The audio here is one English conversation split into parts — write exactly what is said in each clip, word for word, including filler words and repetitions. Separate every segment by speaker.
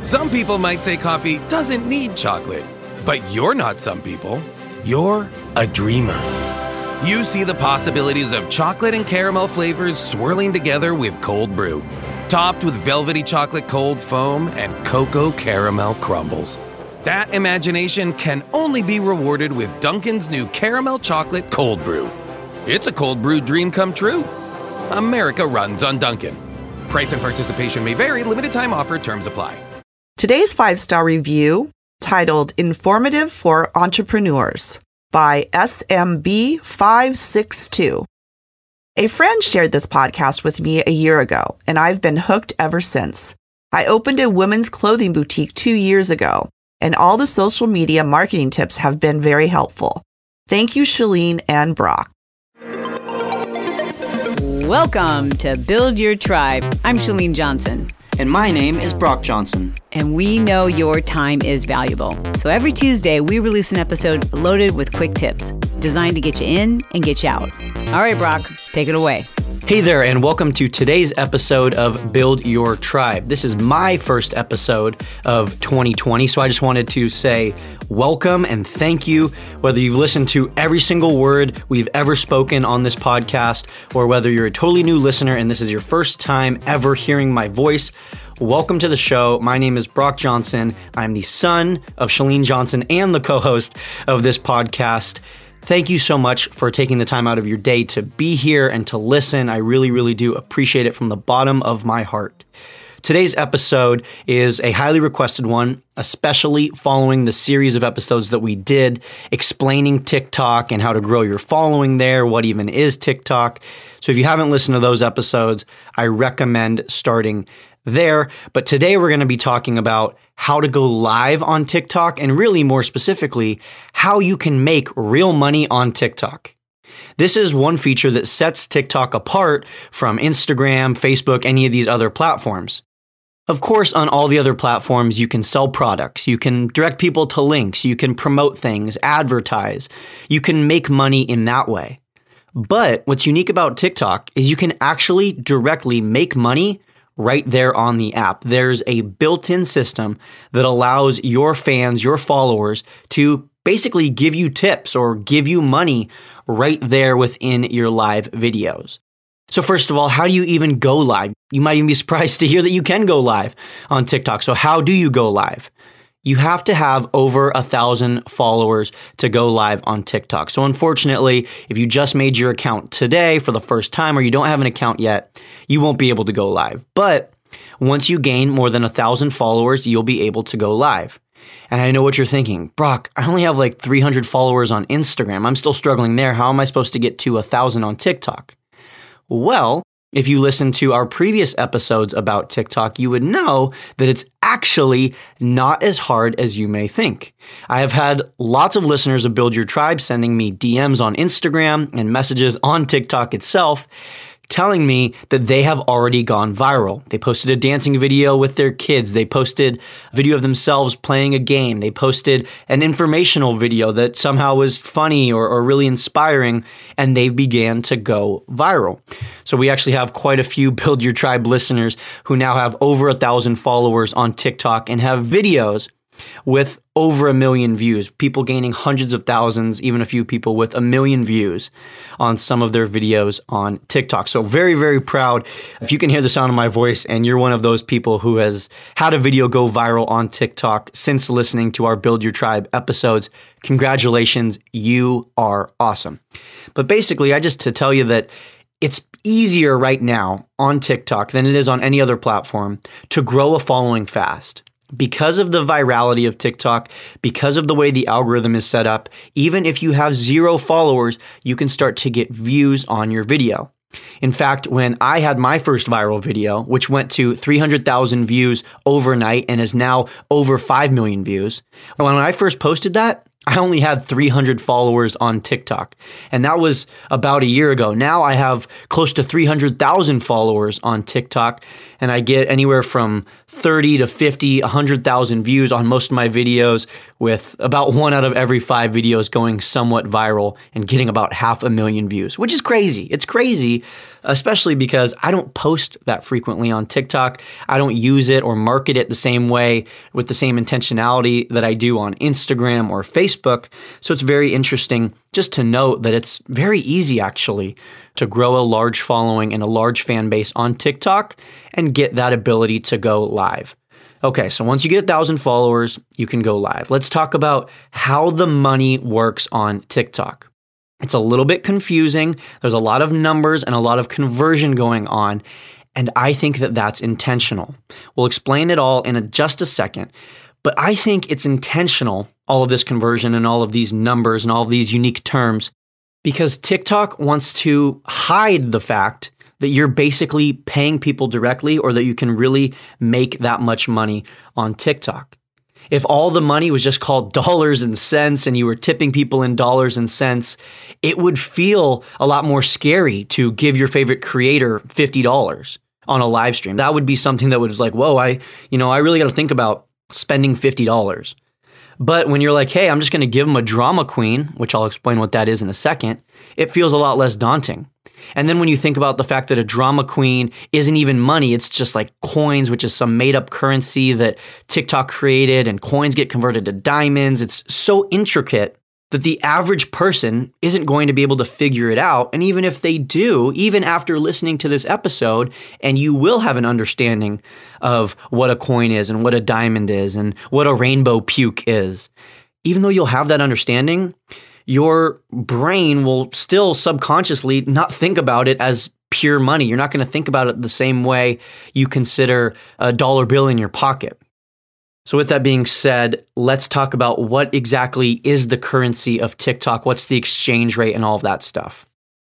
Speaker 1: Some people might say coffee doesn't need chocolate, but you're not some people. You're a dreamer. You see the possibilities of chocolate and caramel flavors swirling together with cold brew, topped with velvety chocolate cold foam and cocoa caramel crumbles. That imagination can only be rewarded with Dunkin's new caramel chocolate cold brew. It's a cold brew dream come true. America runs on Dunkin'. Price and participation may vary. Limited time offer. Terms apply.
Speaker 2: Today's five-star review, titled Informative for Entrepreneurs by S M B five six two. A friend shared this podcast with me a year ago, and I've been hooked ever since. I opened a women's clothing boutique two years ago, and all the social media marketing tips have been very helpful. Thank you, Chalene and Brock.
Speaker 3: Welcome to Build Your Tribe. I'm Chalene Johnson.
Speaker 4: And my name is Brock Johnson.
Speaker 3: And we know your time is valuable. So every Tuesday, we release an episode loaded with quick tips designed to get you in and get you out. All right, Brock, take it away.
Speaker 4: Hey there, and welcome to today's episode of Build Your Tribe. This is my first episode of twenty twenty, so I just wanted to say welcome and thank you, whether you've listened to every single word we've ever spoken on this podcast, or whether you're a totally new listener and this is your first time ever hearing my voice. Welcome to the show. My name is Brock Johnson. I'm the son of Chalene Johnson and the co-host of this podcast. Thank you so much for taking the time out of your day to be here and to listen. I really, really do appreciate it from the bottom of my heart. Today's episode is a highly requested one, especially following the series of episodes that we did explaining TikTok and how to grow your following there, what even is TikTok. So if you haven't listened to those episodes, I recommend starting there. But today we're going to be talking about how to go live on TikTok and really more specifically, how you can make real money on TikTok. This is one feature that sets TikTok apart from Instagram, Facebook, any of these other platforms. Of course, on all the other platforms, you can sell products, you can direct people to links, you can promote things, advertise, you can make money in that way. But what's unique about TikTok is you can actually directly make money right there on the app. There's a built-in system that allows your fans, your followers, to basically give you tips or give you money right there within your live videos. So first of all, how do you even go live? You might even be surprised to hear that you can go live on TikTok. So how do you go live? You have to have over a thousand followers to go live on TikTok. So unfortunately, if you just made your account today for the first time or you don't have an account yet, you won't be able to go live. But once you gain more than a thousand followers, you'll be able to go live. And I know what you're thinking, Brock, I only have like three hundred followers on Instagram. I'm still struggling there. How am I supposed to get to a thousand on TikTok? Well, if you listen to our previous episodes about TikTok, you would know that it's actually not as hard as you may think. I have had lots of listeners of Build Your Tribe sending me D Ms on Instagram and messages on TikTok itself, telling me that they have already gone viral. They posted a dancing video with their kids. They posted a video of themselves playing a game. They posted an informational video that somehow was funny or, or really inspiring, and they began to go viral. So we actually have quite a few Build Your Tribe listeners who now have over a thousand followers on TikTok and have videos with over a million views, people gaining hundreds of thousands, even a few people with a million views on some of their videos on TikTok. So very, very proud. If you can hear the sound of my voice and you're one of those people who has had a video go viral on TikTok since listening to our Build Your Tribe episodes, congratulations, you are awesome. But basically, I just to tell you that it's easier right now on TikTok than it is on any other platform to grow a following fast. Because of the virality of TikTok, because of the way the algorithm is set up, even if you have zero followers, you can start to get views on your video. In fact, when I had my first viral video, which went to three hundred thousand views overnight and is now over five million views, when I first posted that, I only had three hundred followers on TikTok, and that was about a year ago. Now I have close to three hundred thousand followers on TikTok, and I get anywhere from thirty to fifty, one hundred thousand views on most of my videos, with about one out of every five videos going somewhat viral and getting about half a million views, which is crazy. It's crazy especially because I don't post that frequently on TikTok. I don't use it or market it the same way with the same intentionality that I do on Instagram or Facebook. So it's very interesting just to note that it's very easy actually to grow a large following and a large fan base on TikTok and get that ability to go live. Okay, so once you get a thousand followers, you can go live. Let's talk about how the money works on TikTok. It's a little bit confusing. There's a lot of numbers and a lot of conversion going on, and I think that that's intentional. We'll explain it all in a, just a second, but I think it's intentional, all of this conversion and all of these numbers and all of these unique terms, because TikTok wants to hide the fact that you're basically paying people directly or that you can really make that much money on TikTok. If all the money was just called dollars and cents and you were tipping people in dollars and cents, it would feel a lot more scary to give your favorite creator fifty dollars on a live stream. That would be something that was like, whoa, I, you know, I really got to think about spending fifty dollars. But when you're like, hey, I'm just going to give them a drama queen, which I'll explain what that is in a second, it feels a lot less daunting. And then when you think about the fact that a drama queen isn't even money, it's just like coins, which is some made up currency that TikTok created, and coins get converted to diamonds. It's so intricate that the average person isn't going to be able to figure it out. And even if they do, even after listening to this episode, and you will have an understanding of what a coin is and what a diamond is and what a rainbow puke is, even though you'll have that understanding, your brain will still subconsciously not think about it as pure money. You're not going to think about it the same way you consider a dollar bill in your pocket. So with that being said, let's talk about what exactly is the currency of TikTok, what's the exchange rate and all of that stuff.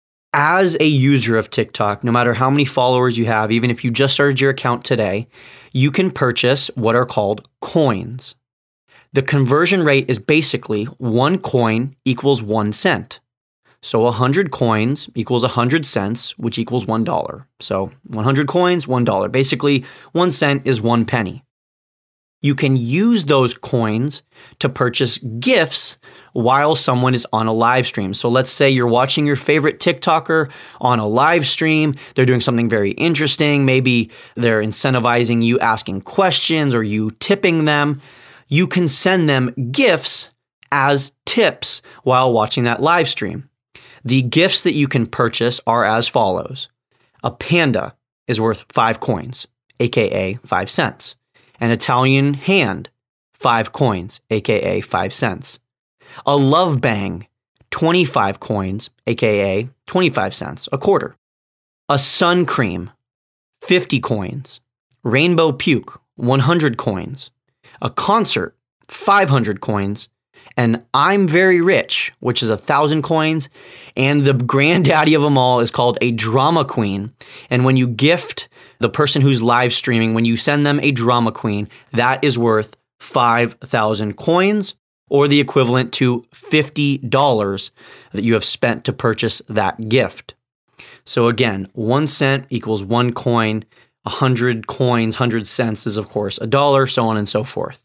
Speaker 4: As a user of TikTok, no matter how many followers you have, even if you just started your account today, you can purchase what are called coins. The conversion rate is basically one coin equals one cent. So one hundred coins equals one hundred cents, which equals one dollar. So one hundred coins, one dollar. Basically, one cent is one penny. You can use those coins to purchase gifts while someone is on a live stream. So let's say you're watching your favorite TikToker on a live stream. They're doing something very interesting. Maybe they're incentivizing you asking questions or you tipping them. You can send them gifts as tips while watching that live stream. The gifts that you can purchase are as follows. A panda is worth five coins, aka five cents. An Italian hand, five coins, aka five cents. A love bang, twenty-five coins, aka twenty-five cents, a quarter. A sun cream, fifty coins. Rainbow puke, one hundred coins. A concert, five hundred coins. And I'm very rich, which is a thousand coins. And the granddaddy of them all is called a drama queen. And when you gift the person who's live streaming, when you send them a drama queen, that is worth five thousand coins, or the equivalent to fifty dollars that you have spent to purchase that gift. So again, one cent equals one coin, one hundred coins, one hundred cents is of course a dollar, so on and so forth.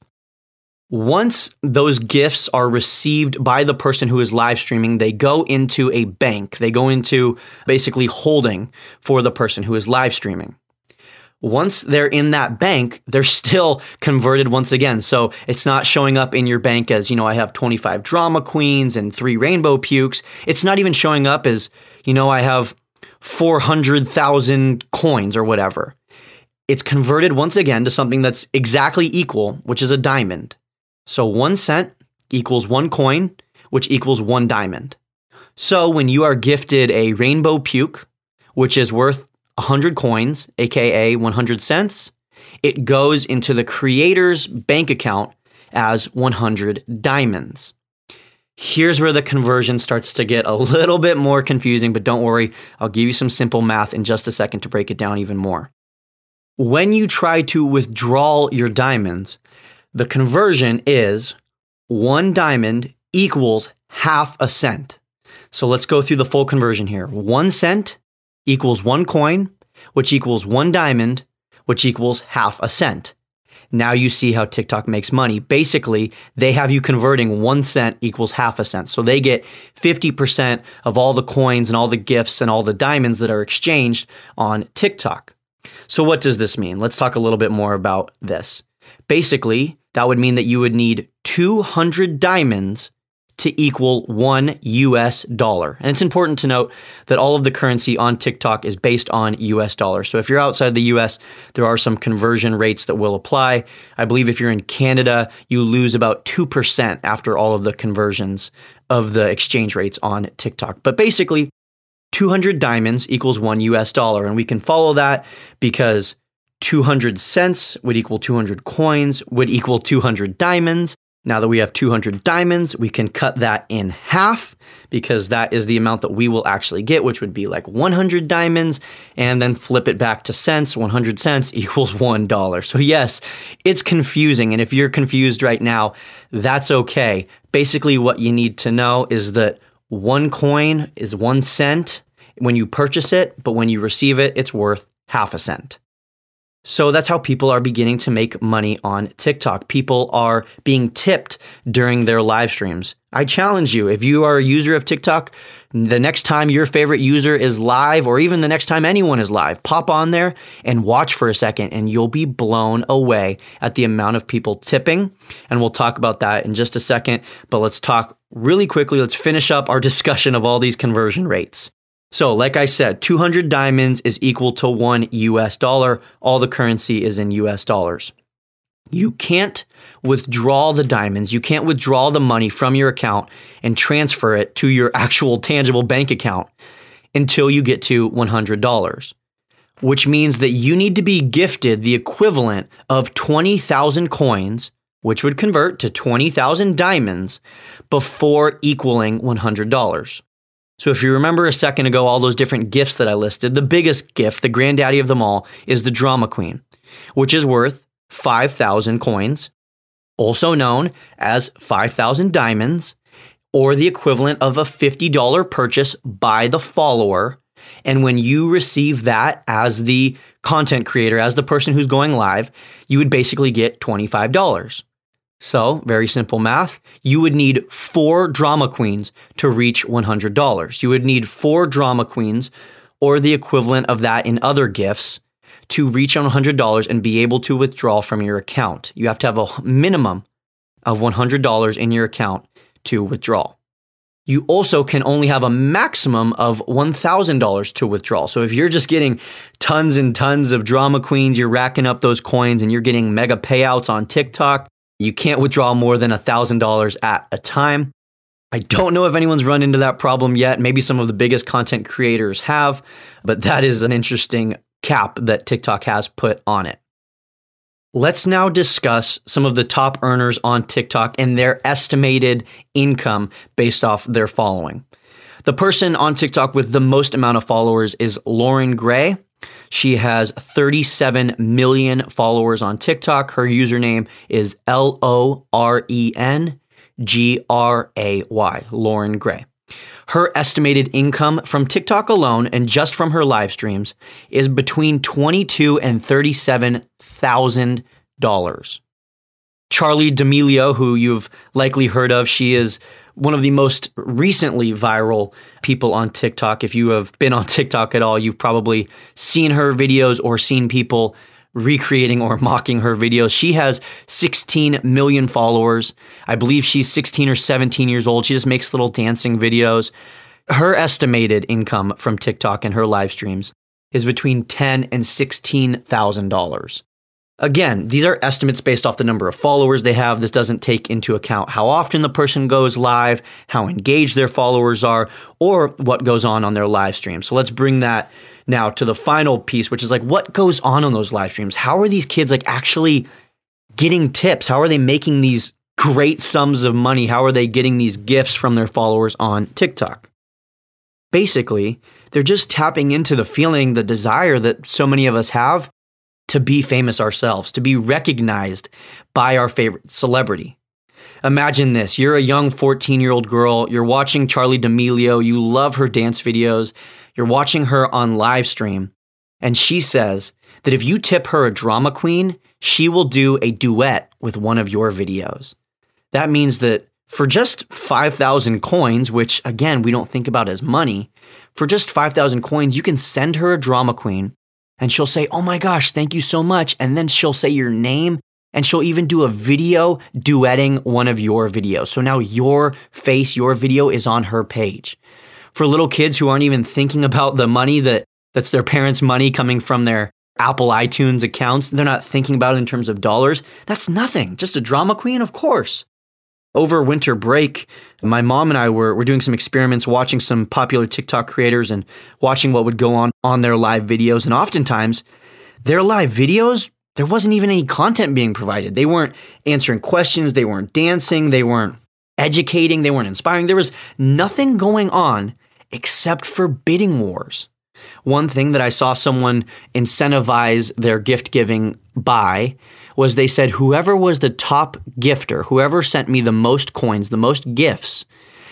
Speaker 4: Once those gifts are received by the person who is live streaming, they go into a bank. They go into basically holding for the person who is live streaming. Once they're in that bank, they're still converted once again. So it's not showing up in your bank as, you know, I have twenty-five drama queens and three rainbow pukes. It's not even showing up as, you know, I have four hundred thousand coins or whatever. It's converted once again to something that's exactly equal, which is a diamond. So one cent equals one coin, which equals one diamond. So when you are gifted a rainbow puke, which is worth one hundred coins, aka one hundred cents, it goes into the creator's bank account as one hundred diamonds. Here's where the conversion starts to get a little bit more confusing, but don't worry, I'll give you some simple math in just a second to break it down even more. When you try to withdraw your diamonds, the conversion is one diamond equals half a cent. So let's go through the full conversion here. One cent equals one coin, which equals one diamond, which equals half a cent. Now you see how TikTok makes money. Basically, they have you converting one cent equals half a cent. So they get fifty percent of all the coins and all the gifts and all the diamonds that are exchanged on TikTok. So what does this mean? Let's talk a little bit more about this. Basically, that would mean that you would need two hundred diamonds to equal one U S dollar. And it's important to note that all of the currency on TikTok is based on U S dollars. So if you're outside the U S, there are some conversion rates that will apply. I believe if you're in Canada, you lose about two percent after all of the conversions of the exchange rates on TikTok. But basically, two hundred diamonds equals one U S dollar. And we can follow that because two hundred cents would equal two hundred coins, would equal two hundred diamonds. Now that we have two hundred diamonds, we can cut that in half because that is the amount that we will actually get, which would be like one hundred diamonds, and then flip it back to cents. one hundred cents equals one dollar. So yes, it's confusing. And if you're confused right now, that's okay. Basically, what you need to know is that one coin is one cent when you purchase it, but when you receive it, it's worth half a cent. So that's how people are beginning to make money on TikTok. People are being tipped during their live streams. I challenge you, if you are a user of TikTok, the next time your favorite user is live, or even the next time anyone is live, pop on there and watch for a second, and you'll be blown away at the amount of people tipping. And we'll talk about that in just a second. But let's talk really quickly. Let's finish up our discussion of all these conversion rates. So like I said, two hundred diamonds is equal to one U S dollar. All the currency is in U S dollars. You can't withdraw the diamonds. You can't withdraw the money from your account and transfer it to your actual tangible bank account until you get to one hundred dollars, which means that you need to be gifted the equivalent of twenty thousand coins, which would convert to twenty thousand diamonds, before equaling one hundred dollars. So if you remember a second ago, all those different gifts that I listed, the biggest gift, the granddaddy of them all, is the Drama Queen, which is worth five thousand coins, also known as five thousand diamonds, or the equivalent of a fifty dollars purchase by the follower. And when you receive that as the content creator, as the person who's going live, you would basically get twenty-five dollars. So, very simple math, you would need four drama queens to reach one hundred dollars. You would need four drama queens, or the equivalent of that in other gifts, to reach one hundred dollars and be able to withdraw from your account. You have to have a minimum of one hundred dollars in your account to withdraw. You also can only have a maximum of one thousand dollars to withdraw. So if you're just getting tons and tons of drama queens, you're racking up those coins and you're getting mega payouts on TikTok, you can't withdraw more than one thousand dollars at a time. I don't know if anyone's run into that problem yet. Maybe some of the biggest content creators have, but that is an interesting cap that TikTok has put on it. Let's now discuss some of the top earners on TikTok and their estimated income based off their following. The person on TikTok with the most amount of followers is Lauren Gray. She has thirty-seven million followers on TikTok. Her username is L O R E N G R A Y, Lauren Gray. Her estimated income from TikTok alone and just from her live streams is between twenty-two thousand dollars and thirty-seven thousand dollars. Charli D'Amelio, who you've likely heard of, she is one of the most recently viral people on TikTok. If you have been on TikTok at all, you've probably seen her videos or seen people recreating or mocking her videos. She has sixteen million followers. I believe she's sixteen or seventeen years old. She just makes little dancing videos. Her estimated income from TikTok and her live streams is between ten thousand dollars and sixteen thousand dollars. Again, these are estimates based off the number of followers they have. This doesn't take into account how often the person goes live, how engaged their followers are, or what goes on on their live stream. So let's bring that now to the final piece, which is like, what goes on on those live streams? How are these kids like actually getting tips? How are they making these great sums of money? How are they getting these gifts from their followers on TikTok? Basically, they're just tapping into the feeling, the desire that so many of us have to be famous ourselves, to be recognized by our favorite celebrity. Imagine this. You're a young fourteen-year-old girl. You're watching Charli D'Amelio. You love her dance videos. You're watching her on live stream. And she says that if you tip her a drama queen, she will do a duet with one of your videos. That means that for just five thousand coins, which again, we don't think about as money, for just five thousand coins, you can send her a drama queen and she'll say, oh my gosh, thank you so much. And then she'll say your name and she'll even do a video duetting one of your videos. So now your face, your video is on her page. For little kids who aren't even thinking about the money that that's their parents' money coming from their Apple iTunes accounts, they're not thinking about it in terms of dollars. That's nothing. Just a drama queen, of course. Over winter break, my mom and I were, were doing some experiments, watching some popular TikTok creators and watching what would go on on their live videos. And oftentimes, their live videos, there wasn't even any content being provided. They weren't answering questions. They weren't dancing. They weren't educating. They weren't inspiring. There was nothing going on except for bidding wars. One thing that I saw someone incentivize their gift giving by was they said, whoever was the top gifter, whoever sent me the most coins, the most gifts,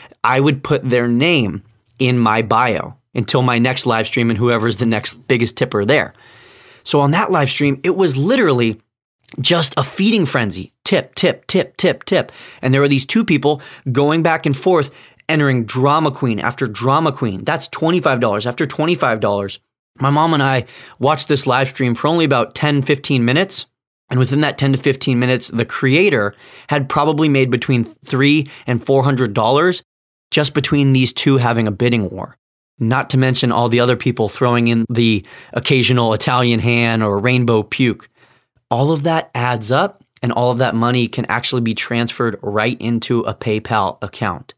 Speaker 4: I would put their name in my bio until my next live stream and whoever's the next biggest tipper there. So on that live stream, it was literally just a feeding frenzy. Tip, tip, tip, tip, tip. And there were these two people going back and forth, entering drama queen after drama queen. That's twenty-five dollars after twenty-five dollars. My mom and I watched this live stream for only about ten, fifteen minutes. And within that ten to fifteen minutes, the creator had probably made between three hundred dollars and four hundred dollars just between these two having a bidding war. Not to mention all the other people throwing in the occasional Italian hand or rainbow puke. All of that adds up, and all of that money can actually be transferred right into a PayPal account.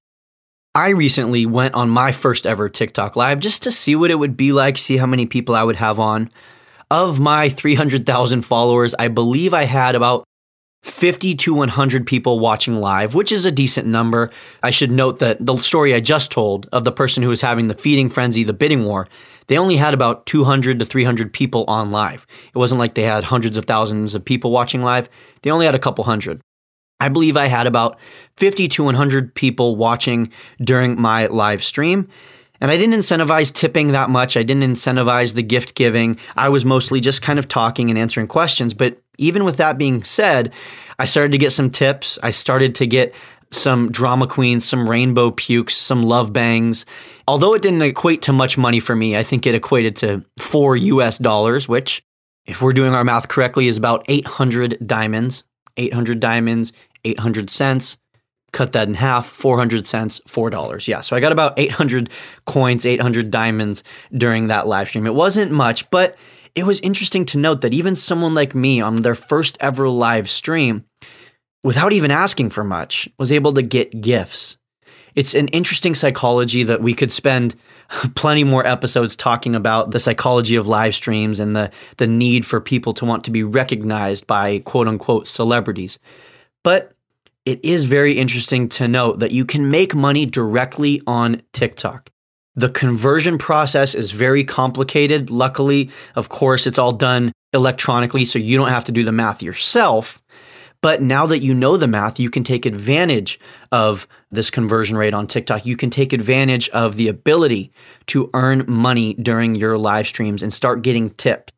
Speaker 4: I recently went on my first ever TikTok live just to see what it would be like, see how many people I would have on. Of my three hundred thousand followers, I believe I had about fifty to one hundred people watching live, which is a decent number. I should note that the story I just told of the person who was having the feeding frenzy, the bidding war, they only had about two hundred to three hundred people on live. It wasn't like they had hundreds of thousands of people watching live. They only had a couple hundred. I believe I had about fifty to one hundred people watching during my live stream. And I didn't incentivize tipping that much. I didn't incentivize the gift giving. I was mostly just kind of talking and answering questions. But even with that being said, I started to get some tips. I started to get some drama queens, some rainbow pukes, some love bangs. Although it didn't equate to much money for me, I think it equated to four U S dollars, which, if we're doing our math correctly, is about eight hundred diamonds. eight hundred diamonds, eight hundred cents. Cut that in half, four hundred cents, four dollars. Yeah, so I got about eight hundred coins, eight hundred diamonds during that live stream. It wasn't much, but it was interesting to note that even someone like me on their first ever live stream, without even asking for much, was able to get gifts. It's an interesting psychology that we could spend plenty more episodes talking about, the psychology of live streams and the, the need for people to want to be recognized by quote unquote celebrities. But it is very interesting to note that you can make money directly on TikTok. The conversion process is very complicated. Luckily, of course, it's all done electronically, so you don't have to do the math yourself. But now that you know the math, you can take advantage of this conversion rate on TikTok. You can take advantage of the ability to earn money during your live streams and start getting tipped.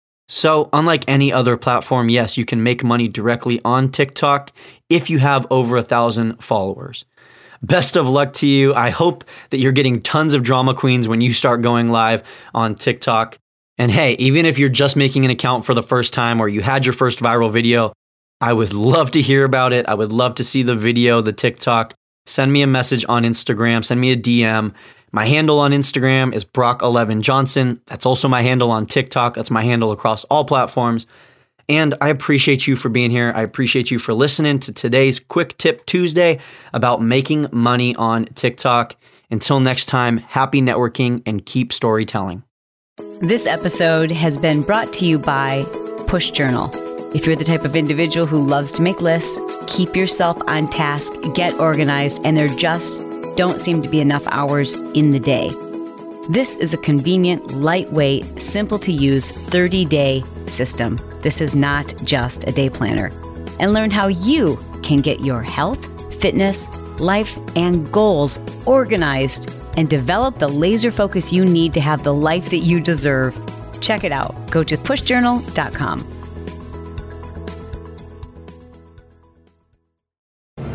Speaker 4: So unlike any other platform, yes, you can make money directly on TikTok if you have over a thousand followers. Best of luck to you. I hope that you're getting tons of drama queens when you start going live on TikTok. And hey, even if you're just making an account for the first time or you had your first viral video, I would love to hear about it. I would love to see the video, the TikTok. Send me a message on Instagram. Send me a D M. My handle on Instagram is Brock eleven Johnson. That's also my handle on TikTok. That's my handle across all platforms. And I appreciate you for being here. I appreciate you for listening to today's Quick Tip Tuesday about making money on TikTok. Until next time, happy networking and keep storytelling.
Speaker 3: This episode has been brought to you by Push Journal. If you're the type of individual who loves to make lists, keep yourself on task, get organized, and there just don't seem to be enough hours in the day. This is a convenient, lightweight, simple to use thirty-day system. This is not just a day planner. And learn how you can get your health, fitness, life, and goals organized and develop the laser focus you need to have the life that you deserve. Check it out. Go to push journal dot com.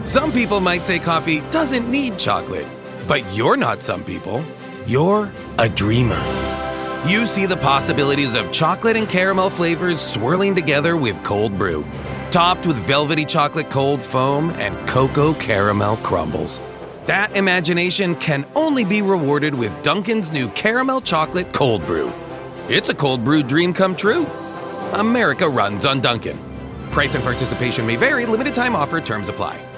Speaker 1: Some people might say coffee doesn't need chocolate, but you're not some people. You're a dreamer. You see the possibilities of chocolate and caramel flavors swirling together with cold brew, topped with velvety chocolate cold foam and cocoa caramel crumbles. That imagination can only be rewarded with Dunkin's new caramel chocolate cold brew. It's a cold brew dream come true. America runs on Dunkin'. Price and participation may vary. Limited time offer. Terms apply.